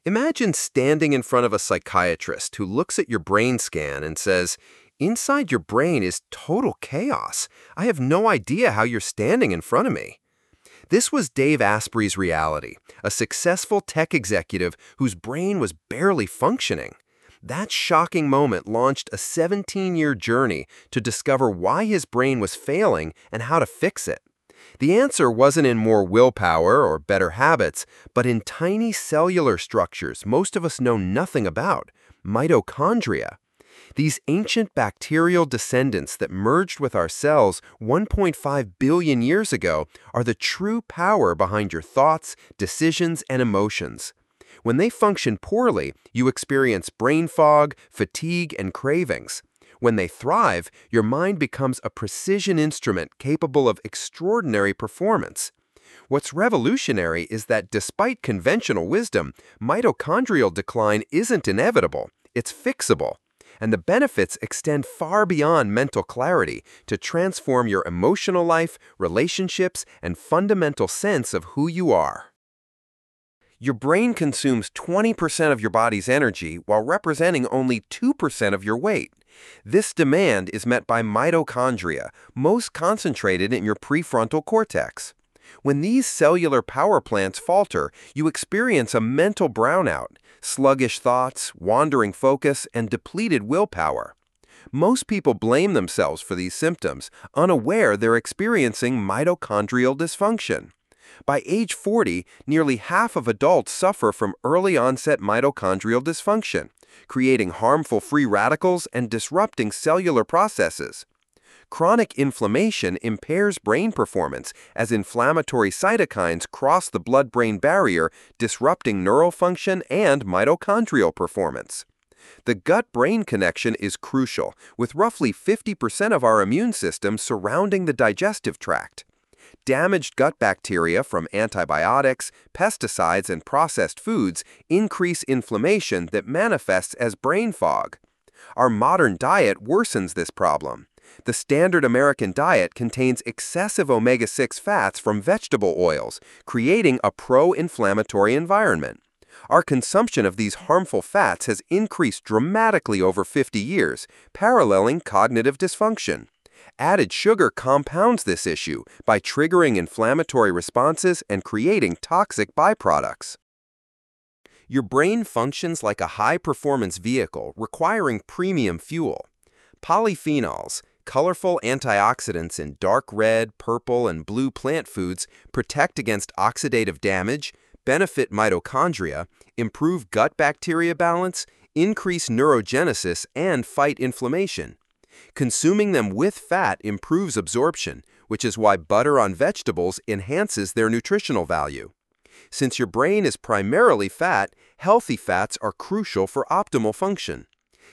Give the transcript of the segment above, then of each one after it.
Imagine standing in front of a psychiatrist who looks at your brain scan and says, "Inside your brain is total chaos. I have no idea how you're standing in front of me." This was Dave Asprey's reality, a successful tech executive whose brain was barely functioning. That shocking moment launched a 17-year journey to discover why his brain was failing and how to fix it. The answer wasn't in more willpower or better habits, but in tiny cellular structures most of us know nothing about, mitochondria. These ancient bacterial descendants that merged with our cells 1.5 billion years ago are the true power behind your thoughts, decisions, and emotions. When they function poorly, you experience brain fog, fatigue, and cravings. When they thrive, your mind becomes a precision instrument capable of extraordinary performance. What's revolutionary is that despite conventional wisdom, mitochondrial decline isn't inevitable, it's fixable. And the benefits extend far beyond mental clarity to transform your emotional life, relationships, and fundamental sense of who you are. Your brain consumes 20% of your body's energy while representing only 2% of your weight. This demand is met by mitochondria, most concentrated in your prefrontal cortex. When these cellular power plants falter, you experience a mental brownout, sluggish thoughts, wandering focus, and depleted willpower. Most people blame themselves for these symptoms, unaware they're experiencing mitochondrial dysfunction. By age 40, nearly half of adults suffer from early-onset mitochondrial dysfunction, creating harmful free radicals and disrupting cellular processes. Chronic inflammation impairs brain performance as inflammatory cytokines cross the blood-brain barrier, disrupting neural function and mitochondrial performance. The gut-brain connection is crucial, with roughly 50% of our immune system surrounding the digestive tract. Damaged gut bacteria from antibiotics, pesticides, and processed foods increase inflammation that manifests as brain fog. Our modern diet worsens this problem. The standard American diet contains excessive omega-6 fats from vegetable oils, creating a pro-inflammatory environment. Our consumption of these harmful fats has increased dramatically over 50 years, paralleling cognitive dysfunction. Added sugar compounds this issue by triggering inflammatory responses and creating toxic byproducts. Your brain functions like a high-performance vehicle requiring premium fuel. Polyphenols, colorful antioxidants in dark red, purple, and blue plant foods, protect against oxidative damage, benefit mitochondria, improve gut bacteria balance, increase neurogenesis, and fight inflammation. Consuming them with fat improves absorption, which is why butter on vegetables enhances their nutritional value. Since your brain is primarily fat, healthy fats are crucial for optimal function.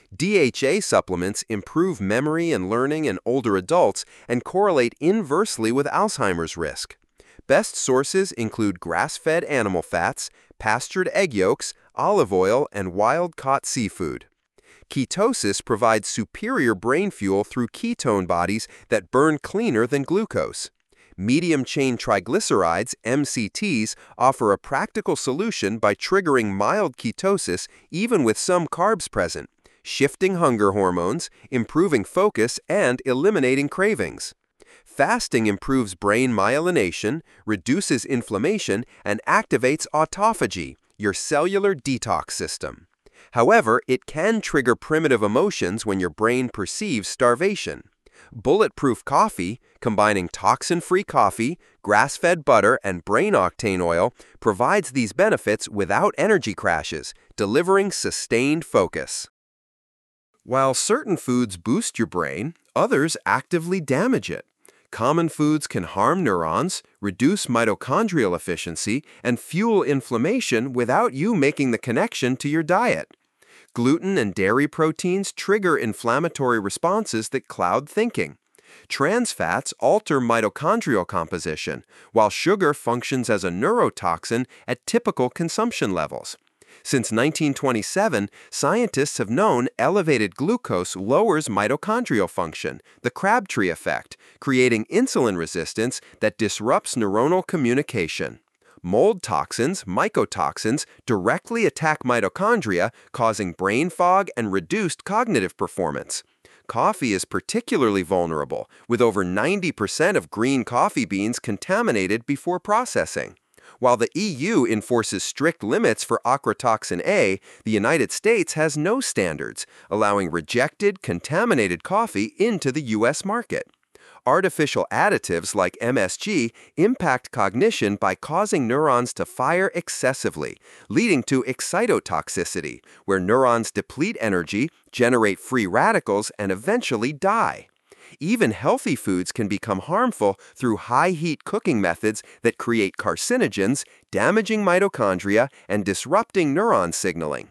DHA supplements improve memory and learning in older adults and correlate inversely with Alzheimer's risk. Best sources include grass-fed animal fats, pastured egg yolks, olive oil, and wild-caught seafood. Ketosis provides superior brain fuel through ketone bodies that burn cleaner than glucose. Medium-chain triglycerides, MCTs, offer a practical solution by triggering mild ketosis even with some carbs present, shifting hunger hormones, improving focus, and eliminating cravings. Fasting improves brain myelination, reduces inflammation, and activates autophagy, your cellular detox system. However, it can trigger primitive emotions when your brain perceives starvation. Bulletproof coffee, combining toxin-free coffee, grass-fed butter, and brain octane oil, provides these benefits without energy crashes, delivering sustained focus. While certain foods boost your brain, others actively damage it. Common foods can harm neurons, reduce mitochondrial efficiency, and fuel inflammation without you making the connection to your diet. Gluten and dairy proteins trigger inflammatory responses that cloud thinking. Trans fats alter mitochondrial composition, while sugar functions as a neurotoxin at typical consumption levels. Since 1927, scientists have known elevated glucose lowers mitochondrial function, the Crabtree effect, creating insulin resistance that disrupts neuronal communication. Mold toxins, mycotoxins, directly attack mitochondria, causing brain fog and reduced cognitive performance. Coffee is particularly vulnerable, with over 90% of green coffee beans contaminated before processing. While the EU enforces strict limits for ochratoxin A, the United States has no standards, allowing rejected, contaminated coffee into the U.S. market. Artificial additives like MSG impact cognition by causing neurons to fire excessively, leading to excitotoxicity, where neurons deplete energy, generate free radicals, and eventually die. Even healthy foods can become harmful through high-heat cooking methods that create carcinogens, damaging mitochondria, and disrupting neuron signaling.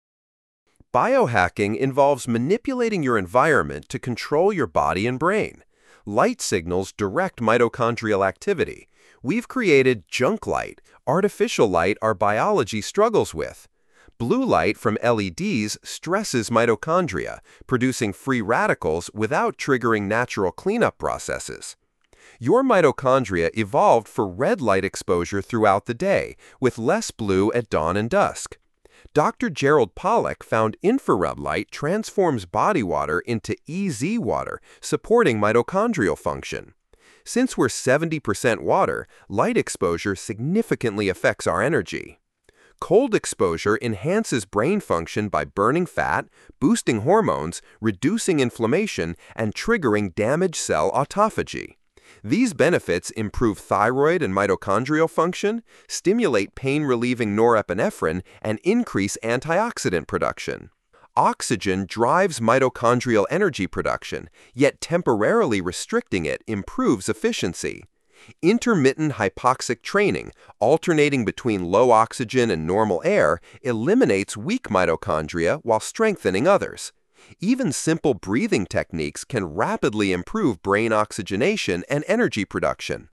Biohacking involves manipulating your environment to control your body and brain. Light signals direct mitochondrial activity. We've created junk light, artificial light our biology struggles with. Blue light from LEDs stresses mitochondria, producing free radicals without triggering natural cleanup processes. Your mitochondria evolved for red light exposure throughout the day, with less blue at dawn and dusk. Dr. Gerald Pollack found infrared light transforms body water into EZ water, supporting mitochondrial function. Since we're 70% water, light exposure significantly affects our energy. Cold exposure enhances brain function by burning fat, boosting hormones, reducing inflammation, and triggering damaged cell autophagy. These benefits improve thyroid and mitochondrial function, stimulate pain-relieving norepinephrine, and increase antioxidant production. Oxygen drives mitochondrial energy production, yet temporarily restricting it improves efficiency. Intermittent hypoxic training, alternating between low oxygen and normal air, eliminates weak mitochondria while strengthening others. Even simple breathing techniques can rapidly improve brain oxygenation and energy production.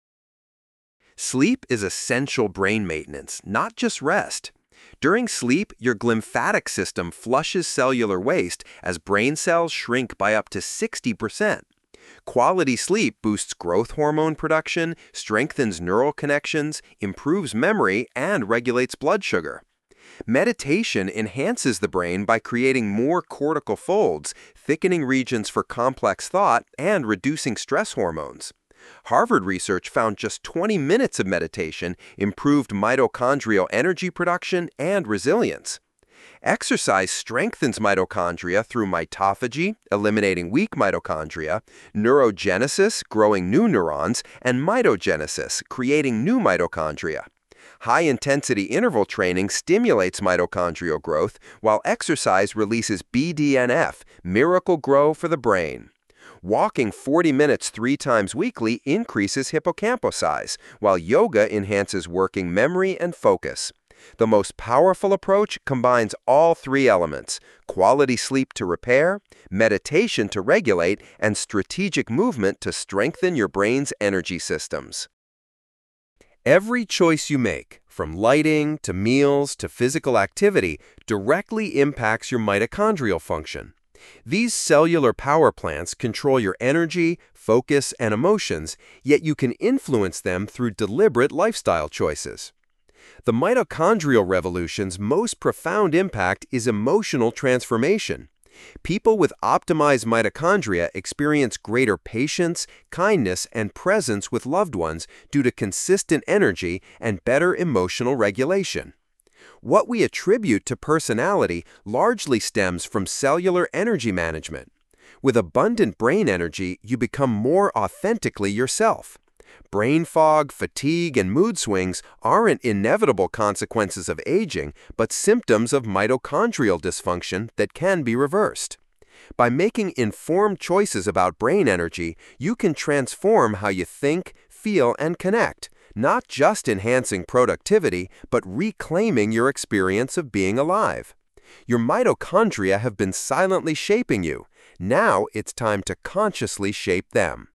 Sleep is essential brain maintenance, not just rest. During sleep, your glymphatic system flushes cellular waste as brain cells shrink by up to 60%. Quality sleep boosts growth hormone production, strengthens neural connections, improves memory, and regulates blood sugar. Meditation enhances the brain by creating more cortical folds, thickening regions for complex thought, and reducing stress hormones. Harvard research found just 20 minutes of meditation improved mitochondrial energy production and resilience. Exercise strengthens mitochondria through mitophagy, eliminating weak mitochondria, neurogenesis, growing new neurons, and mitogenesis, creating new mitochondria. High-intensity interval training stimulates mitochondrial growth, while exercise releases BDNF, Miracle-Gro for the brain. Walking 40 minutes 3 times weekly increases hippocampal size, while yoga enhances working memory and focus. The most powerful approach combines all 3 elements: quality sleep to repair, meditation to regulate, and strategic movement to strengthen your brain's energy systems. Every choice you make, from lighting to meals to physical activity, directly impacts your mitochondrial function. These cellular power plants control your energy, focus, and emotions, yet you can influence them through deliberate lifestyle choices. The mitochondrial revolution's most profound impact is emotional transformation. People with optimized mitochondria experience greater patience, kindness, and presence with loved ones due to consistent energy and better emotional regulation. What we attribute to personality largely stems from cellular energy management. With abundant brain energy, you become more authentically yourself. Brain fog, fatigue, and mood swings aren't inevitable consequences of aging, but symptoms of mitochondrial dysfunction that can be reversed. By making informed choices about brain energy, you can transform how you think, feel, and connect, not just enhancing productivity, but reclaiming your experience of being alive. Your mitochondria have been silently shaping you. Now it's time to consciously shape them.